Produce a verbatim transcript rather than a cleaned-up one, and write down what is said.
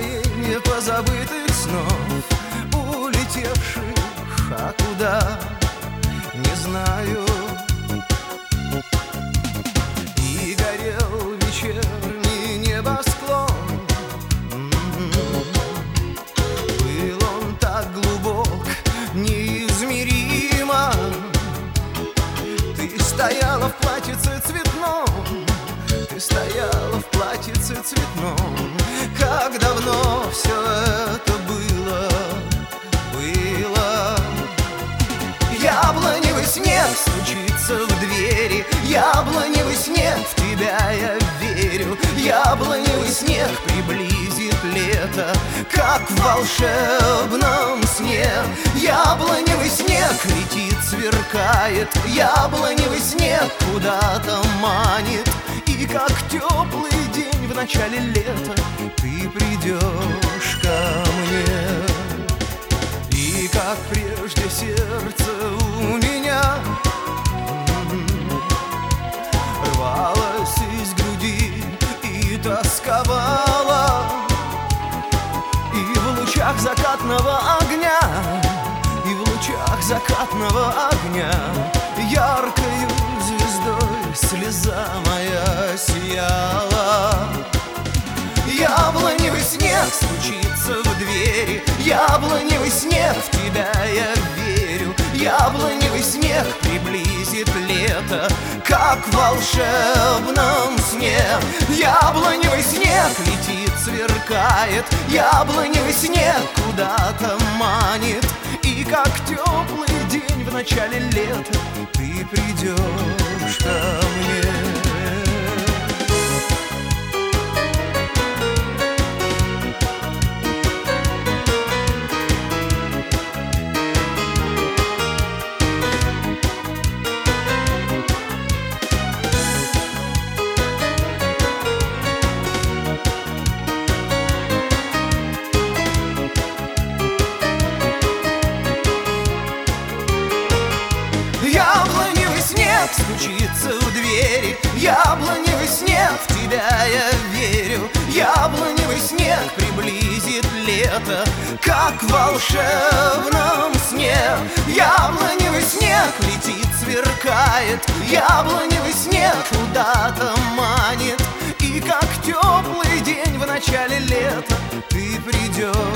мгновенье позабытых снов, улетевших, а куда, не знаю. И горел вечерний небосклон. Был он так глубок, неизмеримо. Ты стояла в платьице цветном, ты стояла в платьице цветном. Как давно все это было, было. Яблоневый снег стучится в двери, яблоневый снег, в тебя я верю. Яблоневый снег приблизит лето, как в волшебном сне. Яблоневый снег летит, сверкает, яблоневый снег куда-то манит. И как теплый день в начале лета ты придешь ко мне. И как прежде сердце у меня рвалось из груди и тосковало. И в лучах закатного огня, и в лучах закатного огня яркою звездой слеза моя сияла. Яблоневый снег стучится в двери, яблоневый снег, в тебя я верю. Яблоневый снег приблизит лето, как в волшебном сне. Яблоневый снег летит, сверкает, яблоневый снег куда-то манит. И как теплый день в начале лета ты придешь ко мне. Яблоневый снег стучится в двери, яблоневый снег, в тебя я верю. Яблоневый снег приблизит лето, как в волшебном сне. Яблоневый снег летит, сверкает, яблоневый снег куда-то манит. И как теплый день в начале лета ты придешь